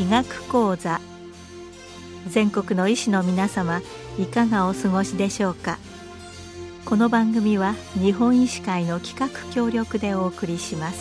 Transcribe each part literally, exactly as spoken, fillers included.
医学講座。全国の医師の皆様、いかがお過ごしでしょうか。この番組は日本医師会の企画協力でお送りします。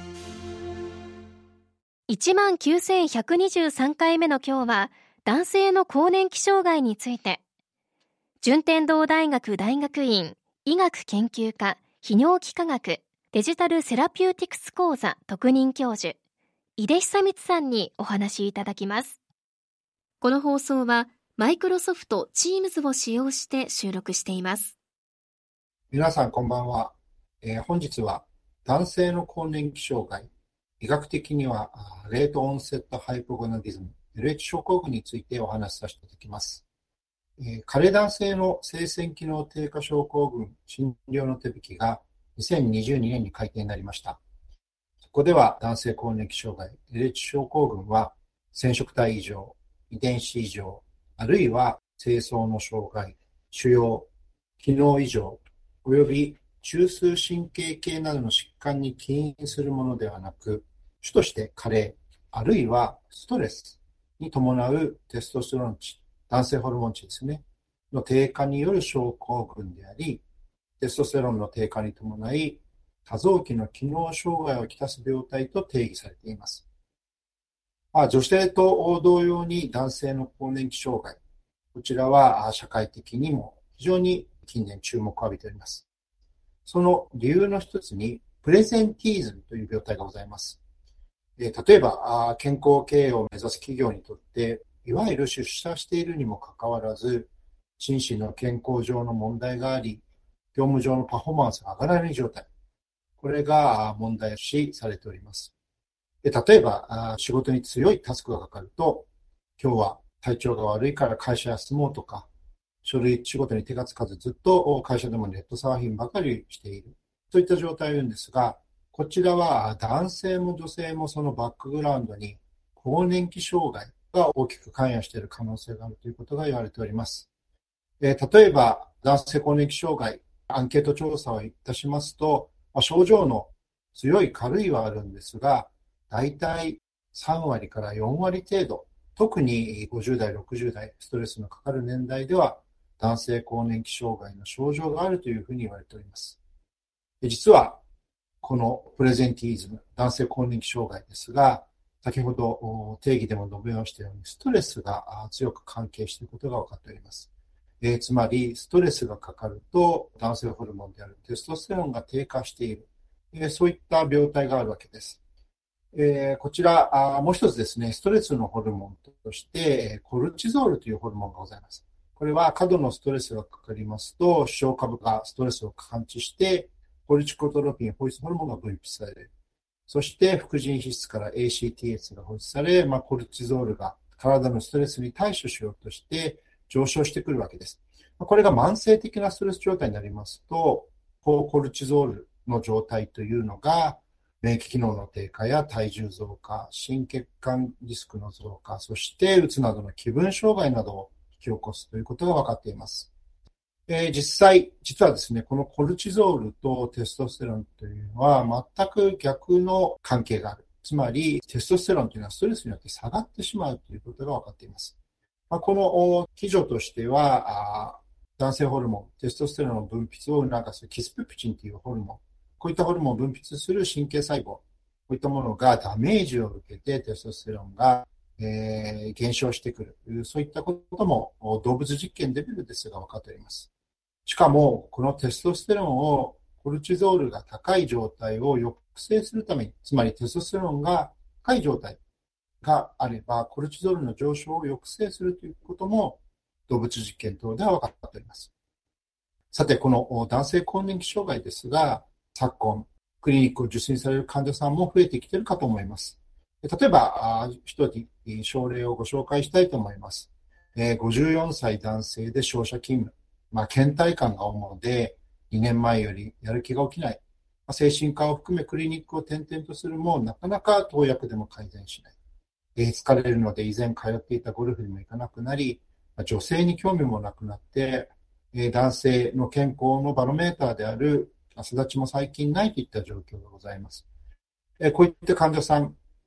いちまんきゅうせんひゃくにじゅうさんかいめの今日は、男性の更年期障害について、順天堂大学大学院医学研究科泌尿器科学デジタルセラピューティクス講座特任教授、井出久光さんにお話しいただきます。この放送はマイクロソフト Teams を使用して収録しています。 皆さんこんばんは。えー、本日は男性の更年期障害、医学的にはレートオンセットハイポゴナディズム エルエイチ 症候群についてお話しさせていただきます。えー、加齢男性の性腺機能低下症候群診療の手引きがにせんにじゅうにねんに改定になりました。ここでは男性更年期障害 エルエイチ 症候群は染色体異常、遺伝子異常、あるいは精巣の障害、腫瘍、機能異常および中枢神経系などの疾患に起因するものではなく、主として加齢あるいはストレスに伴うテストステロン値、男性ホルモン値ですねの低下による症候群であり、テストステロンの低下に伴い多臓器の機能障害をきたす病態と定義されています。まあ、女性と同様に男性の更年期障害、こちらは社会的にも非常に近年注目を浴びております。その理由の一つにプレゼンティーズムという病態がございます。例えば健康経営を目指す企業にとっていわゆる出社しているにもかかわらず心身の健康上の問題があり、業務上のパフォーマンスが上がらない状態、これが問題視されております。で例えば、仕事に強いタスクがかかると、今日は体調が悪いから会社休もうとか、書類仕事に手がつかずずっと会社でもネットサーフィンばかりしている。そういった状態を言うんですが、こちらは男性も女性もそのバックグラウンドに更年期障害が大きく関与している可能性があるということが言われております。例えば、男性更年期障害、アンケート調査をいたしますと、症状の強い軽いはあるんですが、だいたいさんわりからよんわり程度、特にごじゅうだい、ろくじゅうだい、ストレスのかかる年代では、男性更年期障害の症状があるというふうに言われております。実は、このプレゼンティーズム、男性更年期障害ですが、先ほど定義でも述べましたように、ストレスが強く関係していることが分かっております。えー、つまり、ストレスがかかると、男性ホルモンであるテストステロンが低下している。えー、そういった病態があるわけです。えー、こちらあ、もう一つですね、ストレスのホルモンとして、コルチゾールというホルモンがございます。これは過度のストレスがかかりますと、視床下部がストレスを感知して、コルチコトロピン、ホイスホルモンが分泌される。そして、副腎皮質から エーシーティーエス が放出され、まあ、コルチゾールが体のストレスに対処しようとして上昇してくるわけです。これが慢性的なストレス状態になりますと、高コルチゾールの状態というのが、免疫機能の低下や体重増加、心血管リスクの増加、そしてうつなどの気分障害などを引き起こすということが分かっています。えー、実際、実はですね、このコルチゾールとテストステロンというのは全く逆の関係がある。つまり、テストステロンというのはストレスによって下がってしまうということが分かっています。まあ、この基準としては、男性ホルモン、テストステロンの分泌を促すキスペプチンというホルモン、こういったホルモンを分泌する神経細胞、こういったものがダメージを受けてテストステロンが、えー、減少してくる。そういったことも動物実験レベルですが分かっております。しかも、このテストステロンをコルチゾールが高い状態を抑制するために、つまりテストステロンが高い状態があれば、コルチゾールの上昇を抑制するということも動物実験等では分かっております。さて、この男性更年期障害ですが、昨今、クリニックを受診される患者さんも増えてきているかと思います。例えば、一人症例をご紹介したいと思います。ごじゅうよんさい男性で商社勤務。まあ、倦怠感が主で、にねんまえよりやる気が起きない。まあ、精神科を含めクリニックを転々とするも、なかなか投薬でも改善しない。えー、疲れるので以前通っていたゴルフにも行かなくなり、女性に興味もなくなって、えー、男性の健康のバロメーターである汗立ちも最近ないといった状況がございます。えー、こういった患者さん、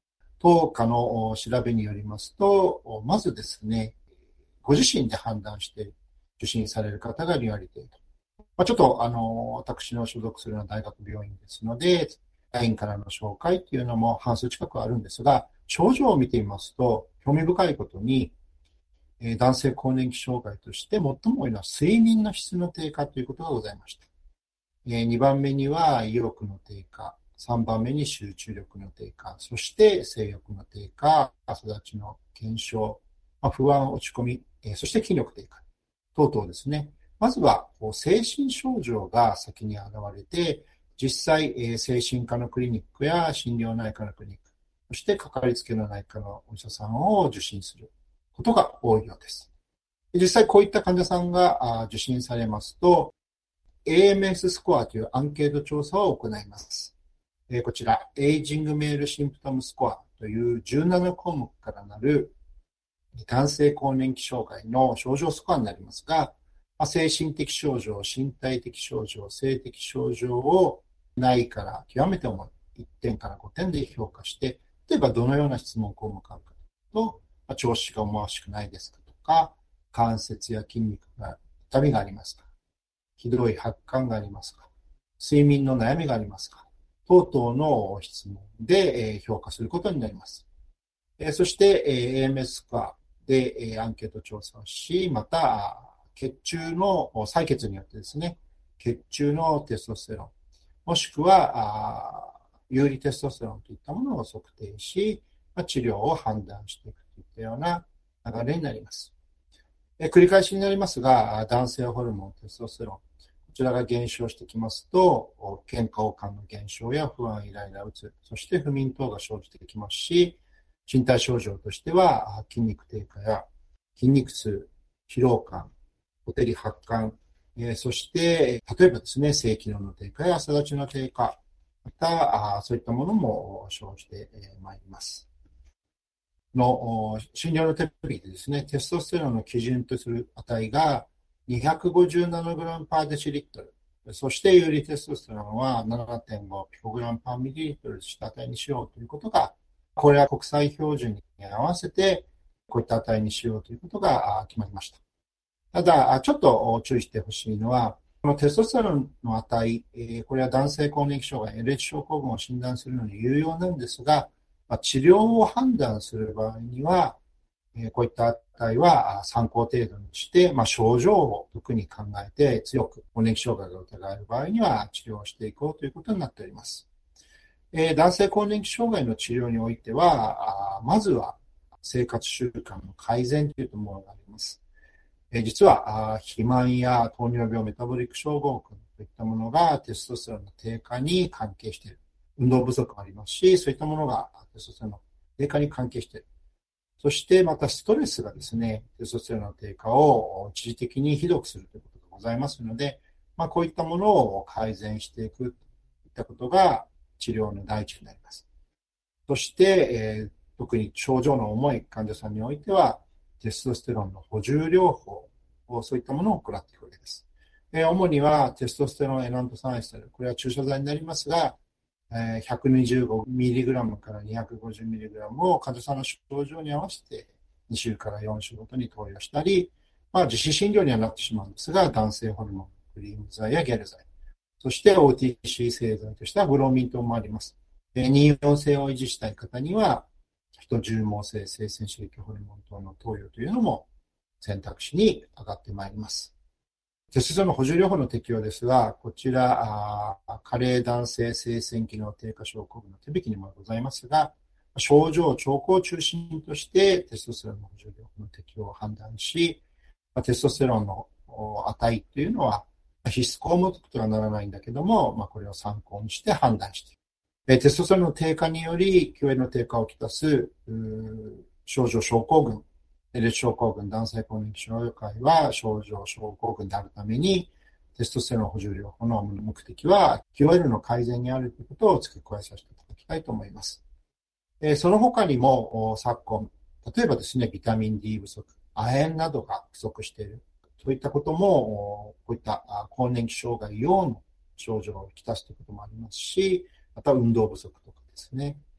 当科の調べによりますと、まずですね、ご自身で判断して受診される方がに割程度。まあ、ちょっと、あの、私の所属するような大学病院ですので、ラインからの紹介っていうのも半数近くあるんですが、症状を見てみますと、興味深いことに、えー、男性更年期障害として最も多いのは睡眠の質の低下ということがございました。えー、にばんめには意欲の低下、さんばんめに集中力の低下、そして性欲の低下、育ちの減少、まあ、不安、落ち込み、えー、そして筋力低下等々ですね。まずは精神症状が先に現れて、実際、えー、精神科のクリニックや心療内科のクリニック、そしてかかりつけの内科のお医者さんを受診することが多いようです。実際こういった患者さんが受診されますと、エーエムエス スコアというアンケート調査を行います。えー、こちら、エイジングメールシンプトムスコアというじゅうなな項目からなる男性更年期障害の症状スコアになりますが、精神的症状、身体的症状、性的症状をないから極めて重いいってんからごてんで評価して、例えばどのような質問項目があるかと、調子が思わしくないですかとか、関節や筋肉が痛みがありますか、ひどい発汗がありますか、睡眠の悩みがありますか、等々の質問で評価することになります。そして エーエムエス スコアでアンケート調査をし、また血中の採血によってですね、血中のテストステロン、もしくは有利テストステロンといったものを測定し、治療を判断していくといったような流れになります。え繰り返しになりますが、男性ホルモン、テストステロン、こちらが減少してきますと、健康感の減少や不安、イライラ、うつ、そして不眠等が生じてきますし、身体症状としては筋肉低下や筋肉痛、疲労感、ほてり発汗、えー、そして例えばですね、性機能の低下や育ちの低下、またそういったものも生じてまいります。の診療の手引きでですね、テストステロンの基準とする値が にひゃくごじゅうナノグラムパーデシリットル、そして有利テストステロンは ななてんごピコグラムパーミリリットルとした値にしようということが、これは国際標準に合わせてこういった値にしようということが決まりました。ただ、ちょっと注意してほしいのは、このテストステロンの値、これは男性更年期障害、エルエイチ 症候群を診断するのに有用なんですが、治療を判断する場合には、こういった値は参考程度にして、まあ、症状を特に考えて強く更年期障害が疑える場合には治療をしていこうということになっております。男性更年期障害の治療においては、まずは生活習慣の改善というものがあります。実は肥満や糖尿病、メタボリック症候群といったものがテストステロンの低下に関係している。運動不足もありますし、そういったものがテストステロンの低下に関係している。そしてまたストレスがですね、テストステロンの低下を一時的にひどくするということがございますので、まあ、こういったものを改善していくといったことが治療の第一になります。そして、えー、特に症状の重い患者さんにおいては、テストステロンの補充療法を、そういったものを行っていくわけです。えー、主にはテストステロンエナントサンエステル、これは注射剤になりますが、えー、ひゃくにじゅうごミリグラム から にひゃくごじゅうミリグラム を患者さんの症状に合わせてに週からよん週ごとに投与したり、まあ、自費診療にはなってしまうんですが、男性ホルモン、クリーム剤やゲル剤、そして オーティーシー 製剤としてはブロミン等もあります。妊娠性を維持したい方には、ヒト重毛性性腺刺激ホルモン等の投与というのも選択肢に上がってまいります。テストステロンの補充療法の適用ですが、こちら、加齢男性性腺機能低下症候群の手引きにもございますが、症状、兆候を中心としてテストステロンの補充療法の適用を判断し、テストステロンの値というのは必須項目とはならないんだけども、まあ、これを参考にして判断している。テストステロンの低下により、救援の低下をきたす症状症候群、エルエイチ 症候群、男性更年期障害は症状症候群であるために、テストステロン補充療法の目的は、キューエル の改善にあるということを付け加えさせていただきたいと思います。その他にも、昨今、例えばですね、ビタミン D 不足、亜鉛などが不足している。そういったことも、こういった更年期障害用の症状をきたすということもありますし、また運動不足とかですね。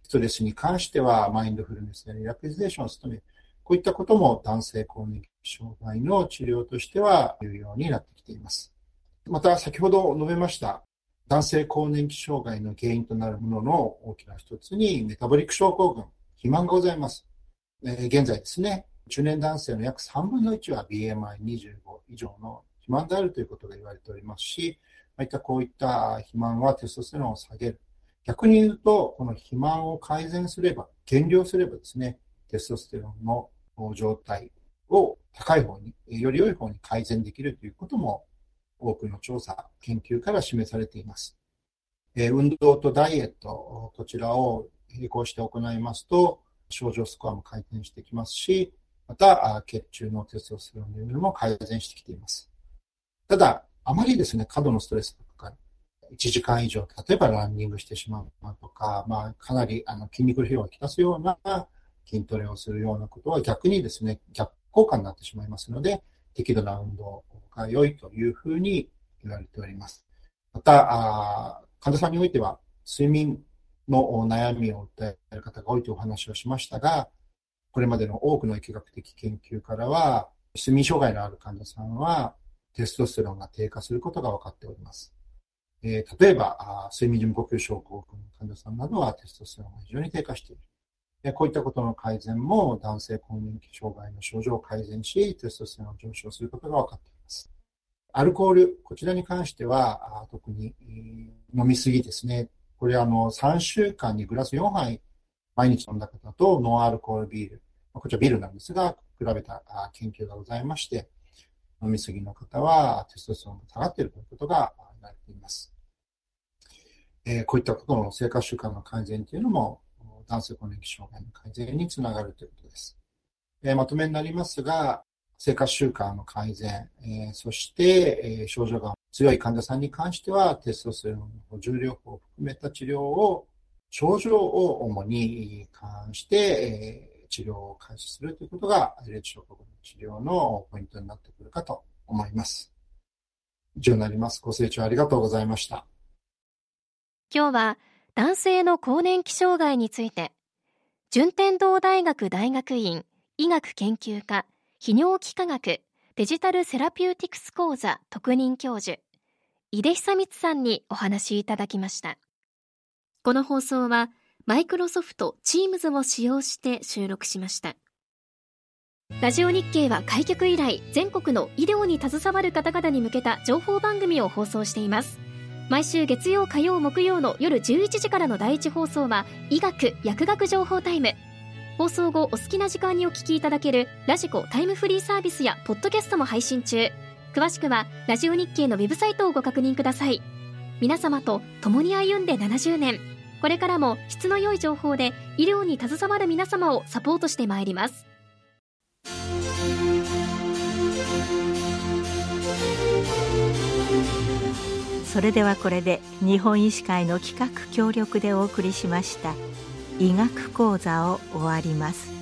ストレスに関してはマインドフルネスやリラクゼーションを努める。こういったことも男性更年期障害の治療としては有用になってきています。また、先ほど述べました男性更年期障害の原因となるものの大きな一つにメタボリック症候群、肥満がございます。えー、現在ですね、中年男性の約さんぶんのいちは ビーエムアイにじゅうご 以上の肥満であるということが言われておりますし、まあ、いったこういった肥満はテストステロンを下げる。逆に言うと、この肥満を改善すれば、減量すればですね、テストステロンの状態を高い方に、より良い方に改善できるということも多くの調査、研究から示されています。えー、運動とダイエット、こちらを並行して行いますと、症状スコアも改善してきますし、また、血中のテストステロンのレベルも改善してきています。ただ、あまりですね、過度のストレスがかかる。いちじかん以上、例えばランニングしてしまうとか、まあ、かなりあの筋肉疲労をきたすような筋トレをするようなことは逆にですね、逆効果になってしまいますので、適度な運動が良いというふうに言われております。また、患者さんにおいては、睡眠の悩みを訴える方が多いというお話をしましたが、これまでの多くの疫学的研究からは、睡眠障害のある患者さんは、テストステロンが低下することが分かっております。えー、例えば、睡眠時無呼吸症候群の患者さんなどはテストステロンが非常に低下している。でこういったことの改善も男性更年期障害の症状を改善し、テストステロンを上昇することが分かっています。アルコール、こちらに関しては、特に飲みすぎですね。これはあのさんしゅうかんにグラスよんはい毎日飲んだ方とノンアルコールビール、こちらビールなんですが、比べた研究がございまして、飲みすぎの方はテストステロンが下がっているということが言われています。えー、こういったことの生活習慣の改善というのも男性更年期障害の改善につながるということです。えー、まとめになりますが、生活習慣の改善、えー、そして、えー、症状が強い患者さんに関してはテストステロンの補充療法を含めた治療を症状を主に関して、えー、治療を開始するということがエルエイチ症候群の治療のポイントになってくるかと思います。以上になります。ご清聴ありがとうございました。 今日は男性の更年期障害について、順天堂大学大学院医学研究科泌尿器科学デジタルセラピューティクス講座特任教授井出久光さんにお話しいただきました。この放送はマイクロソフト Teams を使用して収録しました。ラジオ日経は開局以来、全国の医療に携わる方々に向けた情報番組を放送しています。毎週月曜火曜木曜の夜じゅういちじからのだいいち放送は医学薬学情報タイム。放送後お好きな時間にお聞きいただけるラジコタイムフリーサービスやポッドキャストも配信中。詳しくはラジオ日経のウェブサイトをご確認ください。皆様と共に歩んでななじゅうねん、これからも質の良い情報で医療に携わる皆様をサポートしてまいります。 それではこれで日本医師会の企画協力でお送りしました医学講座を終わります。